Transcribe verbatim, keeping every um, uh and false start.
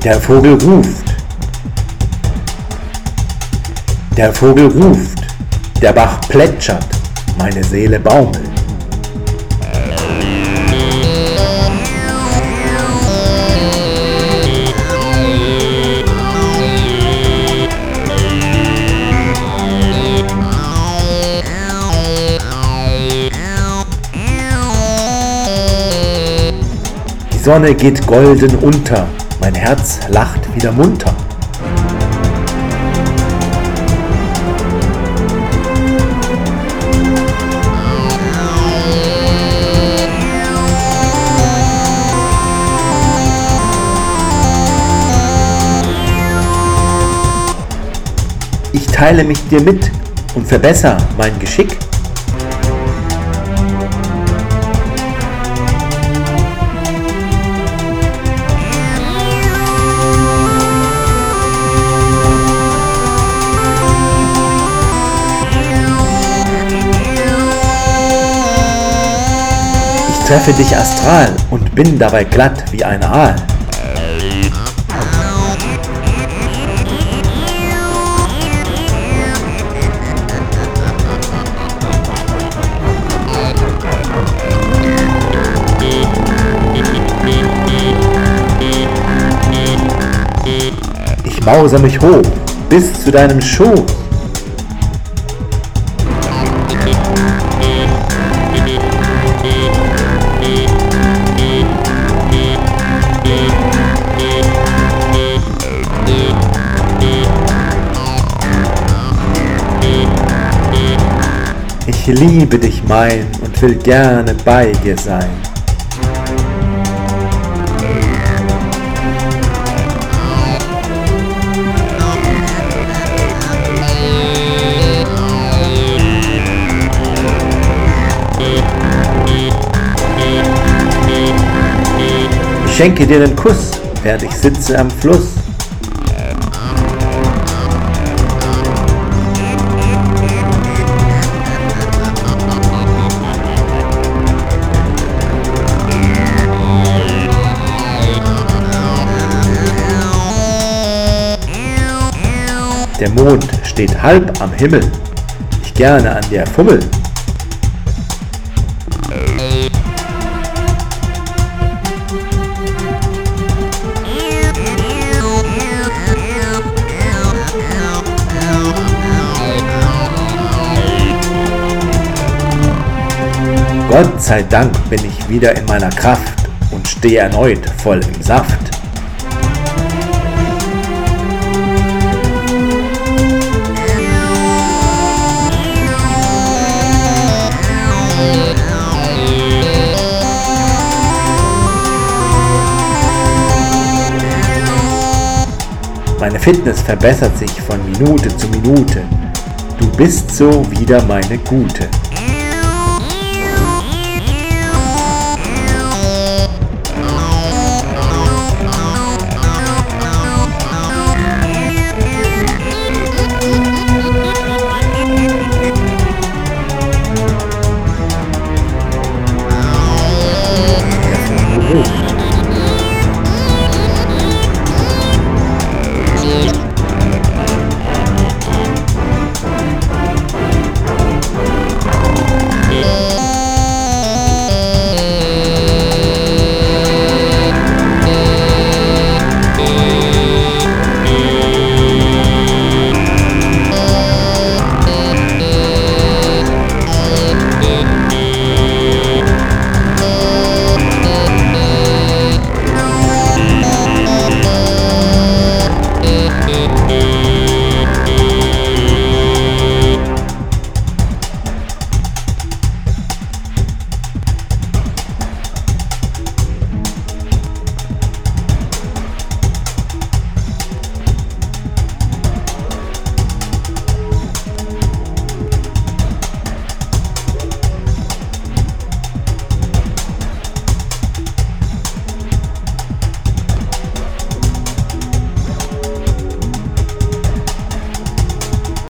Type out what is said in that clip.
Der Vogel ruft. Der Vogel ruft. Der Bach plätschert. Meine Seele baumelt. Die Sonne geht golden unter. Mein Herz lacht wieder munter. Ich teile mich dir mit und verbessere mein Geschick. Ich treffe dich astral und bin dabei glatt wie ein Aal. Ich mause mich hoch bis zu deinem Schoß. Ich liebe dich, mein, und will gerne bei dir sein. Ich schenke dir den Kuss, während ich sitze am Fluss. Der Mond steht halb am Himmel, ich gerne an der Fummel. Gott sei Dank bin ich wieder in meiner Kraft und stehe erneut voll im Saft. Meine Fitness verbessert sich von Minute zu Minute. Du bist so wieder meine Gute.